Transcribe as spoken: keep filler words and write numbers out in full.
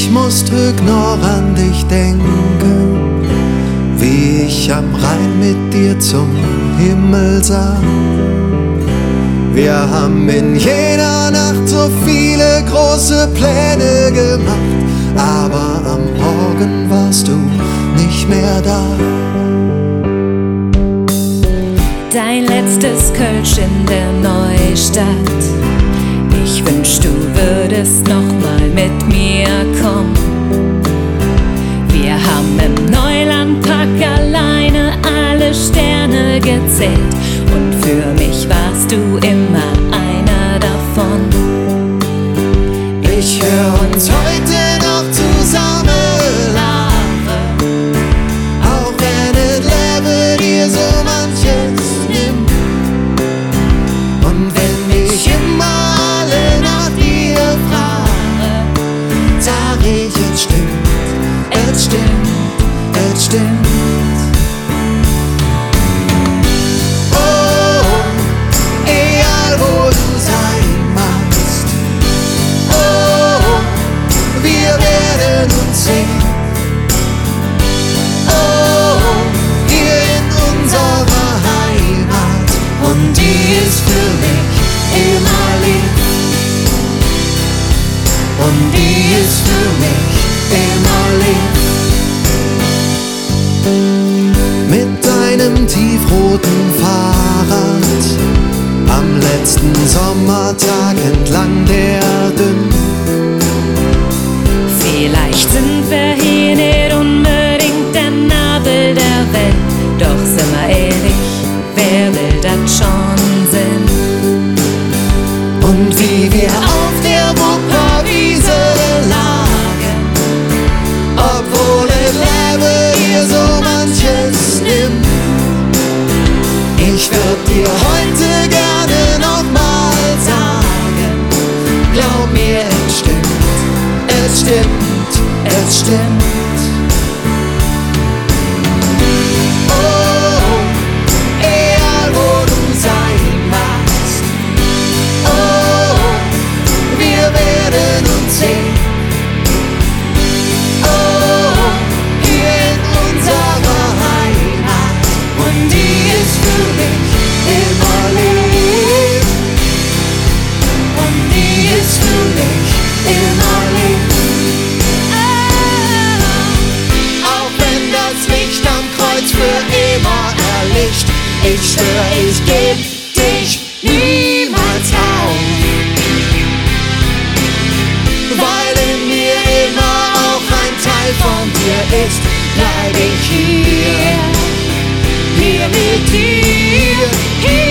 Ich muss trüg noch an dich denken, wie ich am Rhein mit dir zum Himmel sah. Wir haben in jener Nacht so viele große Pläne gemacht, aber am Morgen warst du nicht mehr da. Dein letztes Kölsch in der Neustadt. Ich wünsch, du würdest noch mal mit mir kommen. Wir haben im Neulandpark alleine alle Sterne gezählt und für mich warst du immer einer davon. Ich hör uns heute noch zusammen lachen, auch wenn das Leben dir so manches nimmt. Und wenn ich immer alle nach dir frage, sag ich, es stimmt, es stimmt, es stimmt. Und die ist für mich immer lieb. Mit deinem tiefroten Fahrrad am letzten Sommertag entlang der Dünn. Vielleicht sind wir hier nicht unbedingt der Nabel der Welt, doch sind wir ehrlich, wer will das schon sehen? Und wie wir auf der Wupperwiese lagen, obwohl das Leben hier so manches nimmt. Ich würd dir heute gerne noch mal sagen, glaub mir, es stimmt, es stimmt, es stimmt. Ich schwör, ich geb dich niemals auf, weil in mir immer auch ein Teil von dir ist, bleib ich hier, hier mit dir, hier.